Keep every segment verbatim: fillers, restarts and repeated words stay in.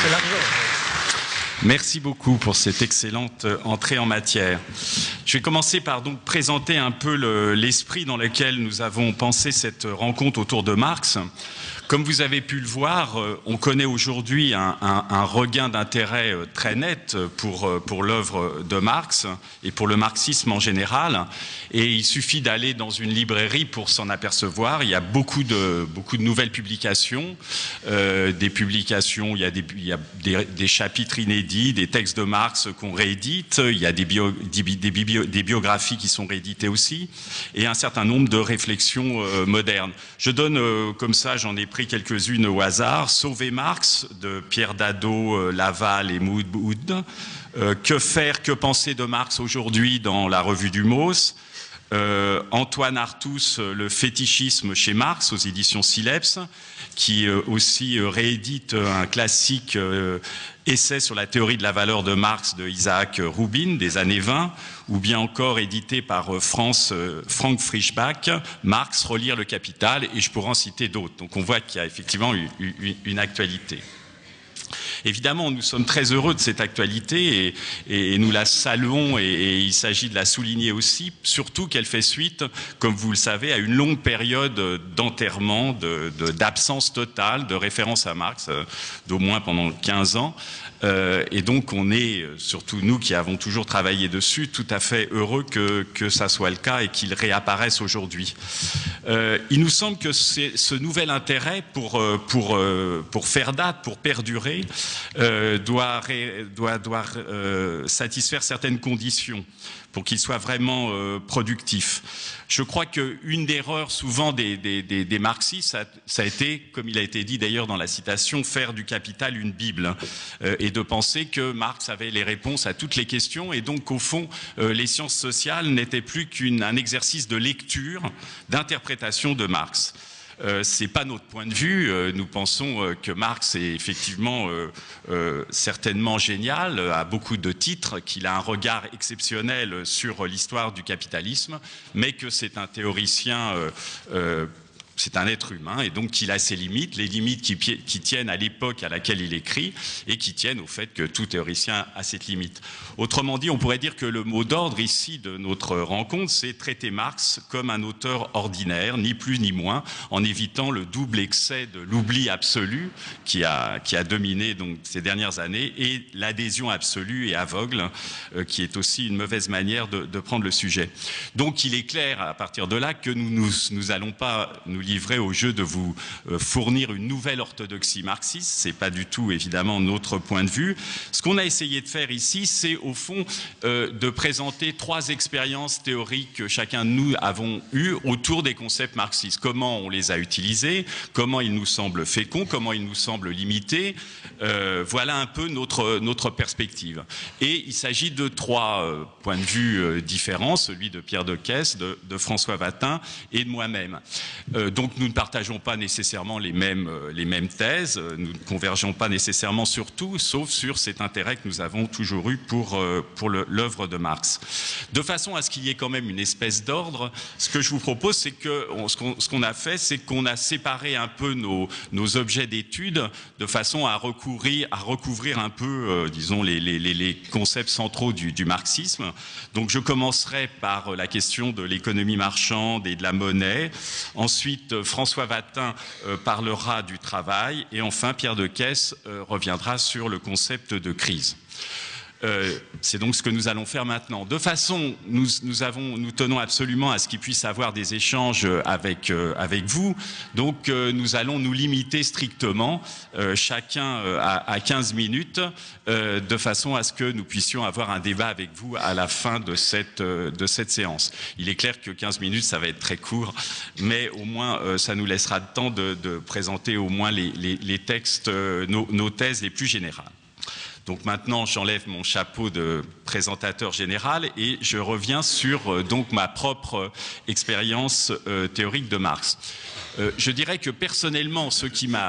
C'est l'argent. Merci beaucoup pour cette excellente entrée en matière. Je vais commencer par donc présenter un peu l'esprit dans lequel nous avons pensé cette rencontre autour de Marx. Comme vous avez pu le voir, on connaît aujourd'hui un, un, un regain d'intérêt très net pour, pour l'œuvre de Marx et pour le marxisme en général. Et il suffit d'aller dans une librairie pour s'en apercevoir. Il y a beaucoup de, beaucoup de nouvelles publications, euh, des publications, il y a, des, il y a des, des chapitres inédits, des textes de Marx qu'on réédite, il y a des, bio, des, des, bio, des biographies qui sont rééditées aussi, et un certain nombre de réflexions euh, modernes. Je donne euh, comme ça, j'en ai pris quelques-unes au hasard. Sauver Marx de Pierre Dadeau, Laval et Mood. Euh, que faire, que penser de Marx aujourd'hui dans la revue du M O S. Euh, Antoine Artus, Le fétichisme chez Marx aux éditions Sileps, qui euh, aussi euh, réédite un classique euh, essai sur la théorie de la valeur de Marx de Isaac Rubin des années vingt, ou bien encore édité par France, euh, Frank Frischbach, Marx, relire le Capital, et je pourrais en citer d'autres. Donc on voit qu'il y a effectivement une, une, une actualité. Évidemment, nous sommes très heureux de cette actualité et, et nous la saluons et, et il s'agit de la souligner aussi, surtout qu'elle fait suite, comme vous le savez, à une longue période d'enterrement, de, de, d'absence totale de référence à Marx, d'au moins pendant quinze ans. Euh, et donc on est, surtout nous qui avons toujours travaillé dessus, tout à fait heureux que, que ça soit le cas et qu'il réapparaisse aujourd'hui. Euh, il nous semble que ce nouvel intérêt pour, pour, pour faire date, pour perdurer, euh, doit, doit, doit euh, satisfaire certaines conditions pour qu'il soit vraiment euh, productif. Je crois qu'une erreur souvent des, des, des, des marxistes, ça, ça a été, comme il a été dit d'ailleurs dans la citation, faire du Capital une Bible, euh, et de penser que Marx avait les réponses à toutes les questions, et donc qu'au fond, euh, les sciences sociales n'étaient plus qu'un exercice de lecture, d'interprétation de Marx. Euh, c'est pas notre point de vue. Euh, nous pensons euh, que Marx est effectivement euh, euh, certainement génial, a beaucoup de titres, qu'il a un regard exceptionnel sur l'histoire du capitalisme, mais que c'est un théoricien euh, euh, c'est un être humain et donc qu'il a ses limites, les limites qui, qui tiennent à l'époque à laquelle il écrit et qui tiennent au fait que tout théoricien a cette limite. Autrement dit, on pourrait dire que le mot d'ordre ici de notre rencontre, c'est traiter Marx comme un auteur ordinaire, ni plus ni moins, en évitant le double excès de l'oubli absolu qui a, qui a dominé donc ces dernières années et l'adhésion absolue et aveugle euh, qui est aussi une mauvaise manière de, de prendre le sujet. Donc il est clair à partir de là que nous nous, nous allons pas nous livrer au jeu de vous fournir une nouvelle orthodoxie marxiste. C'est pas du tout évidemment notre point de vue. Ce qu'on a essayé de faire ici, c'est au fond euh, de présenter trois expériences théoriques que chacun de nous avons eues autour des concepts marxistes. Comment on les a utilisés, comment ils nous semblent féconds, comment ils nous semblent limités. Euh, voilà un peu notre, notre perspective. Et il s'agit de trois euh, points de vue euh, différents, celui de Pierre Decaisse, de, de François Watin et de moi-même. Euh, Donc nous ne partageons pas nécessairement les mêmes, les mêmes thèses, nous ne convergeons pas nécessairement sur tout, sauf sur cet intérêt que nous avons toujours eu pour, pour l'œuvre de Marx. De façon à ce qu'il y ait quand même une espèce d'ordre, ce que je vous propose, c'est que ce qu'on ce qu'on a fait, c'est qu'on a séparé un peu nos, nos objets d'études de façon à recourir, à recouvrir un peu, euh, disons, les, les, les concepts centraux du, du marxisme. Donc je commencerai par la question de l'économie marchande et de la monnaie. Ensuite, François Watin euh, parlera du travail et enfin Pierre Decaisse euh, reviendra sur le concept de crise. Euh, c'est donc ce que nous allons faire maintenant. De façon, nous, nous, avons, nous tenons absolument à ce qu'il puisse avoir des échanges avec, euh, avec vous. Donc euh, nous allons nous limiter strictement, euh, chacun euh, à, à quinze minutes, euh, de façon à ce que nous puissions avoir un débat avec vous à la fin de cette, euh, de cette séance. Il est clair que quinze minutes, ça va être très court, mais au moins euh, ça nous laissera le temps de, de présenter au moins les, les, les textes, euh, nos, nos thèses les plus générales. Donc maintenant, j'enlève mon chapeau de présentateur général et je reviens sur euh, donc ma propre euh, expérience euh, théorique de Marx. Euh, je dirais que personnellement, ce qui m'a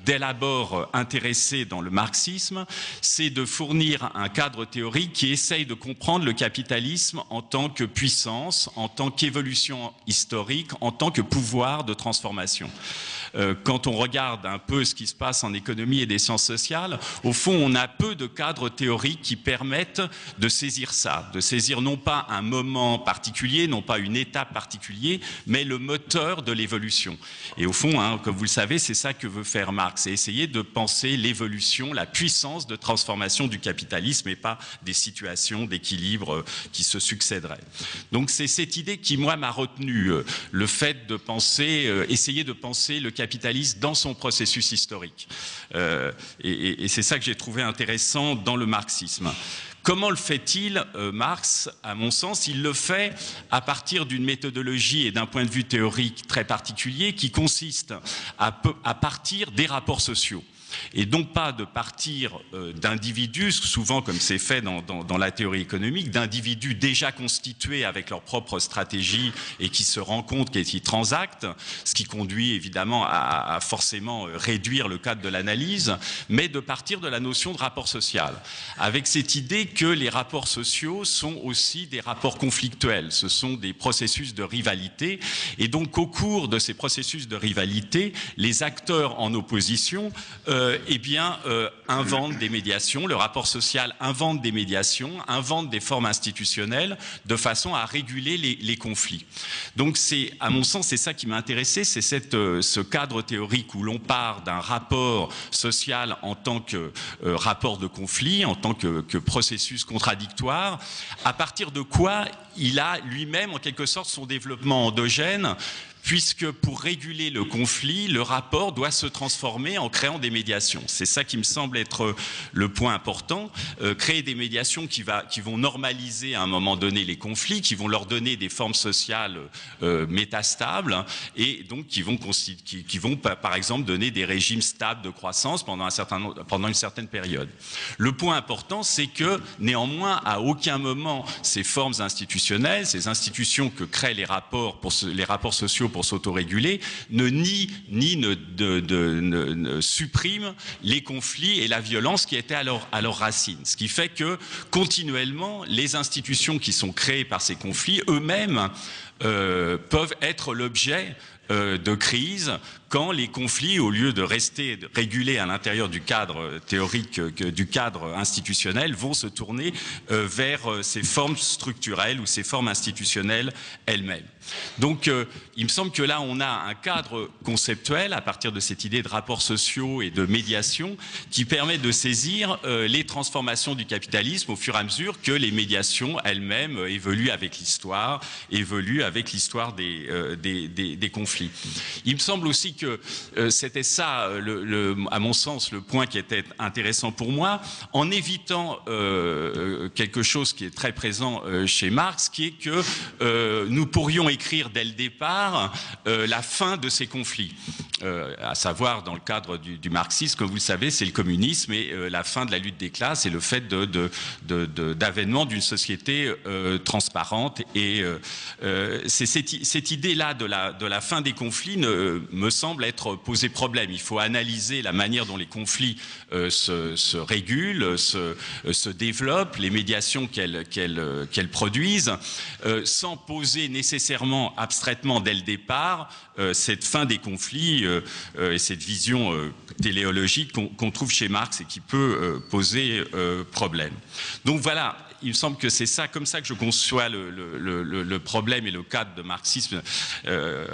dès l'abord intéressé dans le marxisme, c'est de fournir un cadre théorique qui essaye de comprendre le capitalisme en tant que puissance, en tant qu'évolution historique, en tant que pouvoir de transformation. Quand on regarde un peu ce qui se passe en économie et des sciences sociales, au fond, on a peu de cadres théoriques qui permettent de saisir ça, de saisir non pas un moment particulier, non pas une étape particulière, mais le moteur de l'évolution. Et au fond, hein, comme vous le savez, c'est ça que veut faire Marx, c'est essayer de penser l'évolution, la puissance de transformation du capitalisme et pas des situations d'équilibre qui se succéderaient. Donc c'est cette idée qui, moi, m'a retenu, le fait de penser, essayer de penser le capitalisme capitalisme dans son processus historique. Euh, et et, et c'est ça que j'ai trouvé intéressant dans le marxisme. Comment le fait-il, euh, Marx? À mon sens, il le fait à partir d'une méthodologie et d'un point de vue théorique très particulier qui consiste à, peu, à partir des rapports sociaux. Et donc pas de partir euh, d'individus, souvent comme c'est fait dans, dans, dans la théorie économique, d'individus déjà constitués avec leur propre stratégie et qui se rencontrent et qui transactent, ce qui conduit évidemment à, à forcément réduire le cadre de l'analyse, mais de partir de la notion de rapport social, avec cette idée que les rapports sociaux sont aussi des rapports conflictuels, ce sont des processus de rivalité, et donc au cours de ces processus de rivalité, les acteurs en opposition euh, Euh, eh bien, euh, inventent des médiations, le rapport social invente des médiations, invente des formes institutionnelles de façon à réguler les, les conflits. Donc, c'est, à mon sens, c'est ça qui m'a intéressé, c'est cette, euh, ce cadre théorique où l'on part d'un rapport social en tant que euh, rapport de conflit, en tant que, que processus contradictoire, à partir de quoi il a lui-même, en quelque sorte, son développement endogène, puisque pour réguler le conflit, le rapport doit se transformer en créant des médiations. C'est ça qui me semble être le point important, euh, créer des médiations qui, va, qui vont normaliser à un moment donné les conflits, qui vont leur donner des formes sociales euh, métastables, et donc qui vont, qui, qui vont par exemple donner des régimes stables de croissance pendant, un certain, pendant une certaine période. Le point important, c'est que néanmoins, à aucun moment, ces formes institutionnelles, ces institutions que créent les rapports, pour ce, les rapports sociaux pour s'autoréguler, ne nient ni ne, de, de, ne, ne suppriment les conflits et la violence qui étaient à leur, à leur racine. Ce qui fait que, continuellement, les institutions qui sont créées par ces conflits, eux-mêmes, euh, peuvent être l'objet euh, de crises quand les conflits, au lieu de rester régulés à l'intérieur du cadre théorique, du cadre institutionnel, vont se tourner euh, vers euh, ces formes structurelles ou ces formes institutionnelles elles-mêmes. Donc, euh, il me semble que là, on a un cadre conceptuel à partir de cette idée de rapports sociaux et de médiation qui permet de saisir euh, les transformations du capitalisme au fur et à mesure que les médiations elles-mêmes euh, évoluent avec l'histoire, évoluent avec l'histoire des, euh, des, des, des conflits. Il me semble aussi que euh, c'était ça, le, le, à mon sens, le point qui était intéressant pour moi, en évitant euh, quelque chose qui est très présent euh, chez Marx, qui est que euh, nous pourrions écrire dès le départ euh, la fin de ces conflits. Euh, à savoir, dans le cadre du, du marxisme, comme vous le savez, c'est le communisme et euh, la fin de la lutte des classes et le fait de, de, de, de, d'avènement d'une société euh, transparente. Et euh, euh, c'est cette, cette idée-là de la, de la fin des conflits ne, me semble être posé problème. Il faut analyser la manière dont les conflits euh, se, se régulent, se, euh, se développent, les médiations qu'elles qu'elles, qu'elles produisent, euh, sans poser nécessairement abstraitement dès le départ euh, cette fin des conflits euh, euh, et cette vision euh, téléologique qu'on qu'on trouve chez Marx et qui peut euh, poser euh, problème. Donc voilà, il me semble que c'est ça, comme ça que je conçois le, le, le, le problème et le cadre de marxisme euh,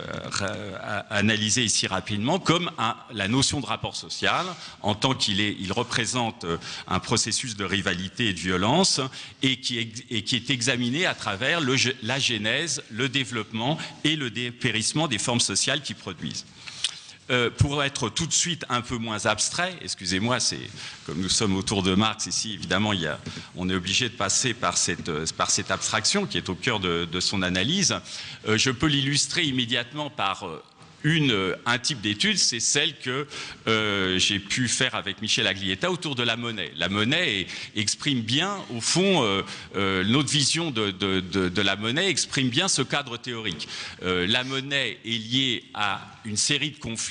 analysé ici rapidement, comme un, la notion de rapport social, en tant qu'il est, il représente un processus de rivalité et de violence, et qui est, et qui est examiné à travers le, la genèse, le développement et le dépérissement des formes sociales qui produisent. Euh, pour être tout de suite un peu moins abstrait, excusez-moi, c'est comme nous sommes autour de Marx ici, évidemment, il y a, on est obligé de passer par cette, par cette abstraction qui est au cœur de, de son analyse. Euh, je peux l'illustrer immédiatement par euh, Une, un type d'étude, c'est celle que euh, j'ai pu faire avec Michel Aglietta autour de la monnaie. La monnaie est, exprime bien, au fond, euh, euh, notre vision de, de, de, de la monnaie exprime bien ce cadre théorique. Euh, la monnaie est liée à une série de conflits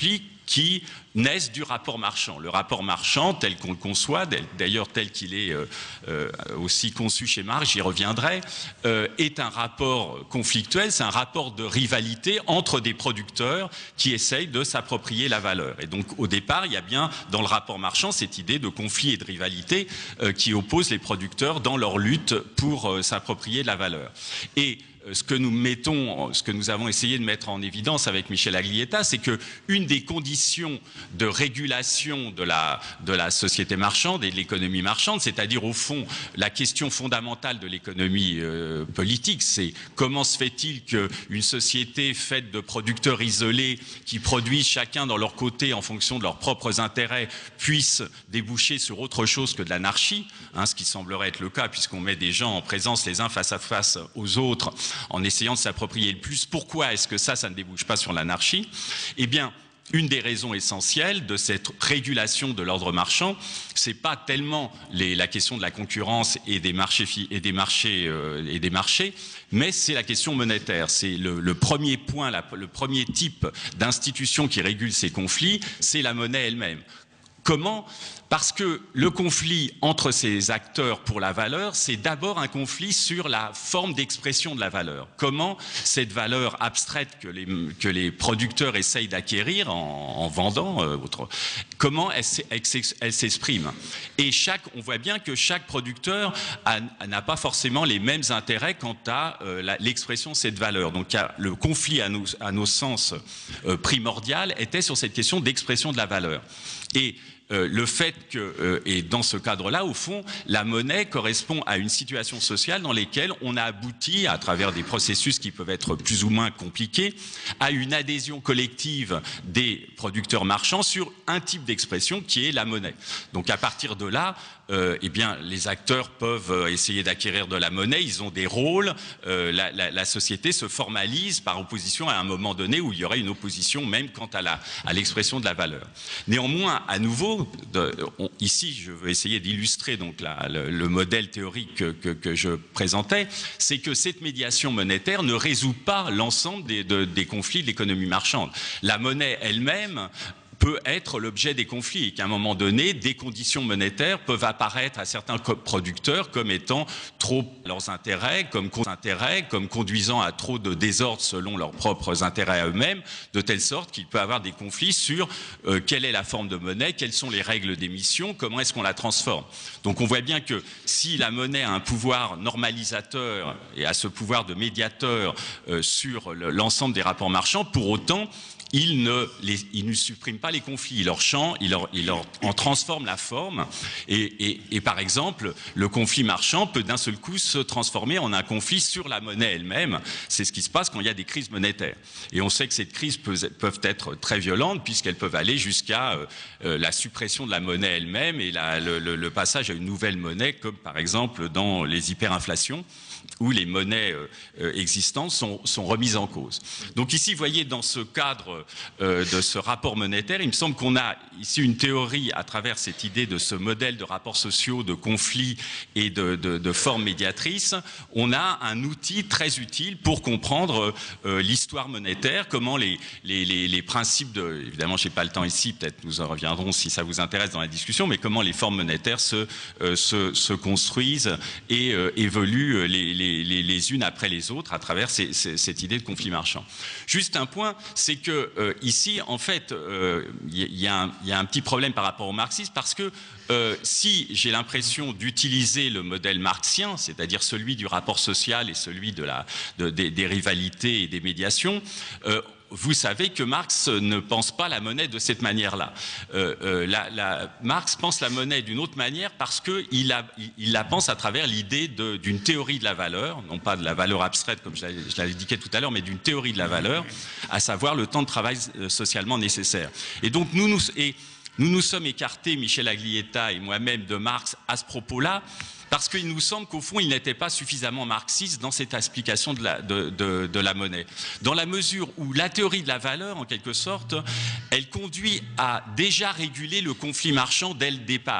qui naissent du rapport marchand. Le rapport marchand, tel qu'on le conçoit, d'ailleurs tel qu'il est euh, euh, aussi conçu chez Marx, j'y reviendrai, euh, est un rapport conflictuel, c'est un rapport de rivalité entre des producteurs qui essayent de s'approprier la valeur. Et donc au départ, il y a bien dans le rapport marchand cette idée de conflit et de rivalité euh, qui oppose les producteurs dans leur lutte pour euh, s'approprier la valeur. Et ce que nous mettons, ce que nous avons essayé de mettre en évidence avec Michel Aglietta, c'est que une des conditions de régulation de la, de la société marchande et de l'économie marchande, c'est-à-dire au fond la question fondamentale de l'économie euh, politique, c'est comment se fait-il qu'une société faite de producteurs isolés qui produisent chacun dans leur côté en fonction de leurs propres intérêts puisse déboucher sur autre chose que de l'anarchie, hein, ce qui semblerait être le cas puisqu'on met des gens en présence les uns face à face aux autres en essayant de s'approprier le plus. Pourquoi est-ce que ça, ça ne débouche pas sur l'anarchie? Eh bien, une des raisons essentielles de cette régulation de l'ordre marchand, c'est pas tellement les, la question de la concurrence et des marchés, et des marchés, euh, et des marchés mais c'est la question monétaire. C'est le, le premier point, la, le premier type d'institution qui régule ces conflits, c'est la monnaie elle-même. Comment? Parce que le conflit entre ces acteurs pour la valeur, c'est d'abord un conflit sur la forme d'expression de la valeur. Comment cette valeur abstraite que les, que les producteurs essayent d'acquérir en, en vendant, euh, autre, comment elle, elle s'exprime? Et chaque, on voit bien que chaque producteur n'a pas forcément les mêmes intérêts quant à euh, l'expression de cette valeur. Donc le conflit à nos, à nos sens euh, primordial était sur cette question d'expression de la valeur. Et Euh, le fait que, euh, et dans ce cadre-là, au fond, la monnaie correspond à une situation sociale dans laquelle on a abouti, à travers des processus qui peuvent être plus ou moins compliqués, à une adhésion collective des producteurs marchands sur un type d'expression qui est la monnaie. Donc à partir de là, Euh, eh bien, les acteurs peuvent essayer d'acquérir de la monnaie, ils ont des rôles, euh, la, la, la société se formalise par opposition à un moment donné où il y aurait une opposition même quant à l'expression de la valeur. Néanmoins, à nouveau, de, on, ici je veux essayer d'illustrer donc la, le, le modèle théorique que, que, que je présentais, c'est que cette médiation monétaire ne résout pas l'ensemble des, de, des conflits de l'économie marchande. La monnaie elle-même peut être l'objet des conflits et qu'à un moment donné, des conditions monétaires peuvent apparaître à certains producteurs comme étant trop leurs intérêts, comme contre-intérêts, comme conduisant à trop de désordre selon leurs propres intérêts à eux-mêmes, de telle sorte qu'il peut y avoir des conflits sur euh, quelle est la forme de monnaie, quelles sont les règles d'émission, comment est-ce qu'on la transforme. Donc on voit bien que si la monnaie a un pouvoir normalisateur et a ce pouvoir de médiateur euh, sur l'ensemble des rapports marchands, pour autant, Il ne, les, il ne supprime pas les conflits, il leur change, il leur, il leur en transforme la forme et, et, et par exemple, le conflit marchand peut d'un seul coup se transformer en un conflit sur la monnaie elle-même. C'est ce qui se passe quand il y a des crises monétaires. Et on sait que ces crises peuvent, peuvent être très violentes puisqu'elles peuvent aller jusqu'à euh, la suppression de la monnaie elle-même et la, le, le, le passage à une nouvelle monnaie comme par exemple dans les hyperinflations où les monnaies euh, existantes sont, sont remises en cause. Donc ici, vous voyez, dans ce cadre euh, de ce rapport monétaire, il me semble qu'on a ici une théorie à travers cette idée de ce modèle de rapports sociaux, de conflits et de, de, de formes médiatrices. On a un outil très utile pour comprendre euh, l'histoire monétaire, comment les, les, les, les principes de... Évidemment, je n'ai pas le temps ici, peut-être nous en reviendrons si ça vous intéresse dans la discussion, mais comment les formes monétaires se, euh, se, se construisent et euh, évoluent les Les, les, les unes après les autres à travers ces, ces, cette idée de conflit marchand. Juste un point, c'est que euh, ici, en fait, il euh, y, y, y a un petit problème par rapport au marxisme parce que euh, si j'ai l'impression d'utiliser le modèle marxien, c'est-à-dire celui du rapport social et celui de la, de, des, des rivalités et des médiations, euh, vous savez que Marx ne pense pas la monnaie de cette manière-là. Euh, euh, la, la, Marx pense la monnaie d'une autre manière parce qu'il il, il la pense à travers l'idée d'une théorie de la valeur, non pas de la valeur abstraite comme je l'avais indiqué tout à l'heure, mais d'une théorie de la valeur, à savoir le temps de travail socialement nécessaire. Et donc nous nous, et nous, nous sommes écartés, Michel Aglietta et moi-même, de Marx à ce propos-là, parce qu'il nous semble qu'au fond, il n'était pas suffisamment marxiste dans cette explication de la, de, de, de la monnaie. Dans la mesure où la théorie de la valeur, en quelque sorte, elle conduit à déjà réguler le conflit marchand dès le départ.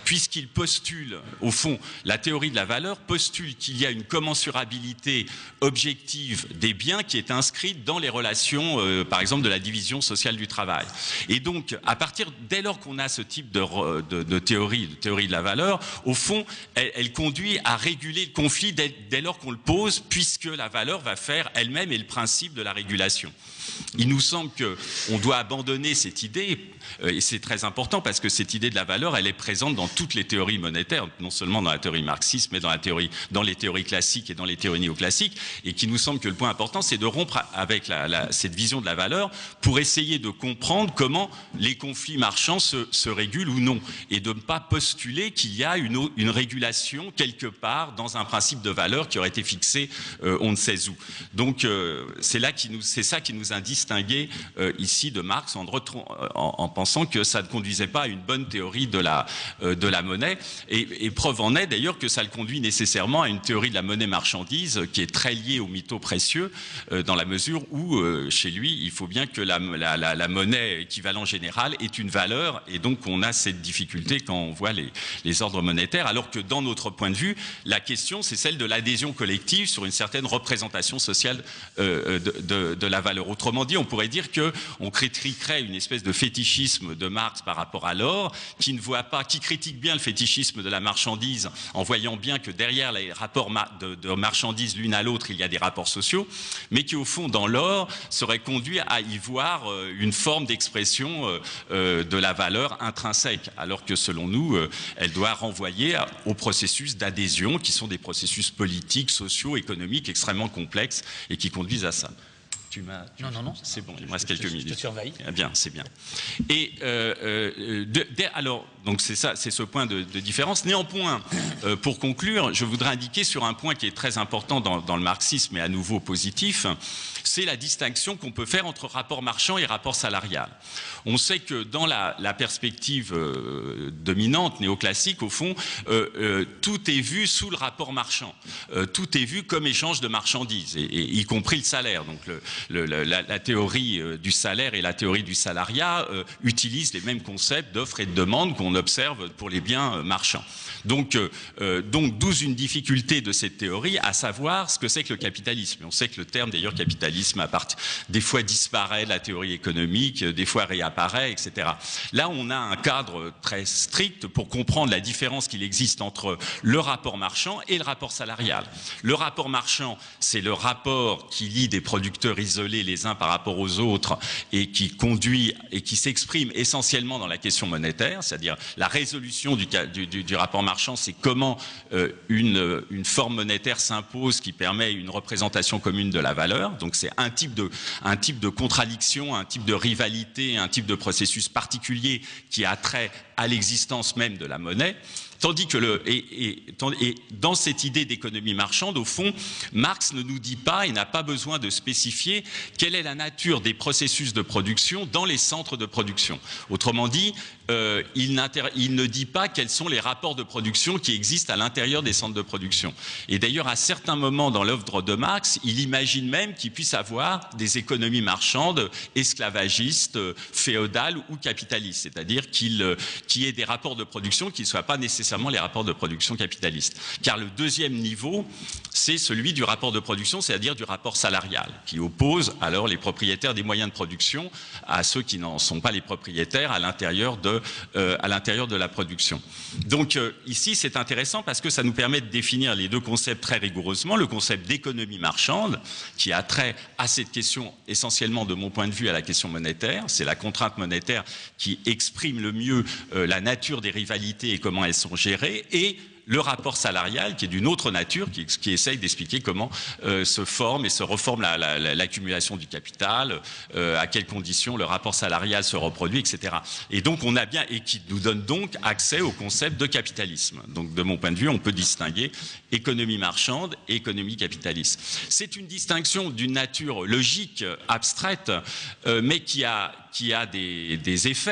puisqu'il postule, au fond, la théorie de la valeur postule qu'il y a une commensurabilité objective des biens qui est inscrite dans les relations, euh, par exemple, de la division sociale du travail. Et donc, à partir, dès lors qu'on a ce type de, de, de théorie, de théorie de la valeur, au fond, elle, elle conduit à réguler le conflit dès, dès lors qu'on le pose, puisque la valeur va faire elle-même et le principe de la régulation. Il nous semble qu'on doit abandonner cette idée, et c'est très important parce que cette idée de la valeur, elle est présente dans toutes les théories monétaires, non seulement dans la théorie marxiste, mais dans, la théorie, dans les théories classiques et dans les théories néoclassiques, et qui nous semble que le point important, c'est de rompre avec la, la, cette vision de la valeur pour essayer de comprendre comment les conflits marchands se, se régulent ou non, et de ne pas postuler qu'il y a une, une régulation quelque part dans un principe de valeur qui aurait été fixé euh, on ne sait où. Donc euh, c'est là qui nous, c'est ça qui nous a distingué euh, ici de Marx en, en, en pensant que ça ne conduisait pas à une bonne théorie de la, euh, de la monnaie. Et, et preuve en est d'ailleurs que ça le conduit nécessairement à une théorie de la monnaie marchandise qui est très liée aux métaux précieux, euh, dans la mesure où, euh, chez lui, il faut bien que la, la, la, la monnaie équivalent général est une valeur, et donc on a cette difficulté quand on voit les, les ordres monétaires, alors que dans notre point de vue, la question c'est celle de l'adhésion collective sur une certaine représentation sociale euh, de, de, de la valeur. Autrement dit, on pourrait dire qu'on critiquerait une espèce de fétichisme de Marx par rapport à l'or, qui ne voit pas, qui critique bien le fétichisme de la marchandise en voyant bien que derrière les rapports de, de marchandises l'une à l'autre, il y a des rapports sociaux, mais qui au fond, dans l'or, serait conduit à y voir une forme d'expression de la valeur intrinsèque, alors que selon nous, elle doit renvoyer au processus d'adhésion, qui sont des processus politiques, sociaux, économiques extrêmement complexes et qui conduisent à ça. Tu m'as, tu... Non, non, non. C'est bon, il me reste quelques minutes. Je te surveille. Eh bien, c'est bien. Et euh, euh, de, de, alors, donc c'est ça, c'est ce point de, de différence. Néanmoins, euh, pour conclure, je voudrais indiquer sur un point qui est très important dans, dans le marxisme et à nouveau positif, c'est la distinction qu'on peut faire entre rapport marchand et rapport salarial. On sait que dans la, la perspective euh, dominante, néoclassique, au fond, euh, euh, tout est vu sous le rapport marchand. Euh, tout est vu comme échange de marchandises, et, et, y compris le salaire. Donc, le, Le, la, la théorie euh, du salaire et la théorie du salariat euh, utilisent les mêmes concepts d'offre et de demande qu'on observe pour les biens euh, marchands. Donc, euh, donc, d'où une difficulté de cette théorie, à savoir ce que c'est que le capitalisme. Et on sait que le terme, d'ailleurs, capitalisme, à part, des fois disparaît de la théorie économique, des fois réapparaît, et cetera. Là, on a un cadre très strict pour comprendre la différence qu'il existe entre le rapport marchand et le rapport salarial. Le rapport marchand, c'est le rapport qui lie des producteurs isolés les uns par rapport aux autres et qui conduit et qui s'exprime essentiellement dans la question monétaire, c'est-à-dire la résolution du, du, du, du rapport marchand, c'est comment euh, une, une forme monétaire s'impose qui permet une représentation commune de la valeur. Donc c'est un type de, un type de contradiction, un type de rivalité, un type de processus particulier qui a trait à l'existence même de la monnaie. Tandis que le, et, et, et dans cette idée d'économie marchande, au fond, Marx ne nous dit pas et n'a pas besoin de spécifier quelle est la nature des processus de production dans les centres de production. Autrement dit, euh, il, il ne dit pas quels sont les rapports de production qui existent à l'intérieur des centres de production. Et d'ailleurs, à certains moments dans l'œuvre de Marx, il imagine même qu'il puisse avoir des économies marchandes, esclavagistes, féodales ou capitalistes, c'est-à-dire qu'il qu'il y ait des rapports de production qui ne soient pas nécessairement les rapports de production capitalistes. Car le deuxième niveau, c'est celui du rapport de production, c'est-à-dire du rapport salarial, qui oppose alors les propriétaires des moyens de production à ceux qui n'en sont pas les propriétaires à l'intérieur de, euh, à l'intérieur de la production. Donc euh, ici, c'est intéressant parce que ça nous permet de définir les deux concepts très rigoureusement. Le concept d'économie marchande, qui a trait à cette question essentiellement de mon point de vue à la question monétaire. C'est la contrainte monétaire qui exprime le mieux euh, la nature des rivalités et comment elles sont gérées, et le rapport salarial qui est d'une autre nature, qui, qui essaye d'expliquer comment euh, se forme et se reforme l'accumulation la, la, du capital, euh, à quelles conditions le rapport salarial se reproduit, et cetera. Et donc on a bien, et qui nous donne donc accès au concept de capitalisme. Donc de mon point de vue, on peut distinguer économie marchande et économie capitaliste. C'est une distinction d'une nature logique, abstraite, euh, mais qui a, qui a des, des effets.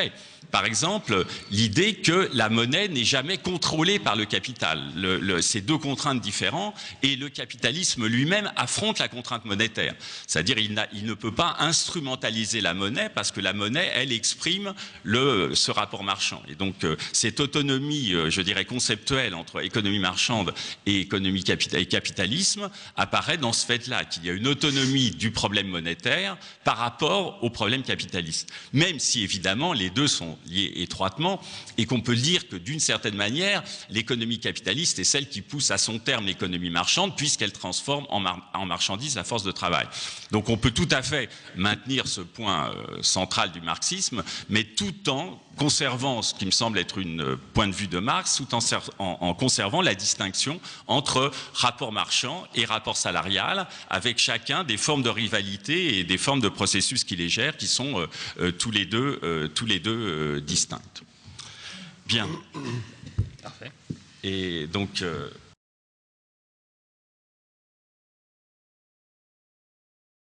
Par exemple, l'idée que la monnaie n'est jamais contrôlée par le capital. Le, le, c'est deux contraintes différentes et le capitalisme lui-même affronte la contrainte monétaire. C'est-à-dire il, il ne peut pas instrumentaliser la monnaie parce que la monnaie, elle, exprime le, ce rapport marchand. Et donc euh, cette autonomie, euh, je dirais, conceptuelle entre économie marchande et économie capital et capitalisme apparaît dans ce fait-là, qu'il y a une autonomie du problème monétaire par rapport au problème capitaliste. Même si, évidemment, les deux sont liés étroitement et qu'on peut dire que, d'une certaine manière, l'économie capitaliste est celle qui pousse à son terme l'économie marchande puisqu'elle transforme en, mar en marchandise la force de travail. Donc on peut tout à fait maintenir ce point euh, central du marxisme, mais tout en conservant ce qui me semble être une point de vue de Marx, tout en, en, en conservant la distinction entre rapport marchand et rapport salarial, avec chacun des formes de rivalité et des formes de processus qui les gèrent, qui sont euh, euh, tous les deux, euh, tous les deux euh, distinctes. Bien. Parfait. Et donc... Euh,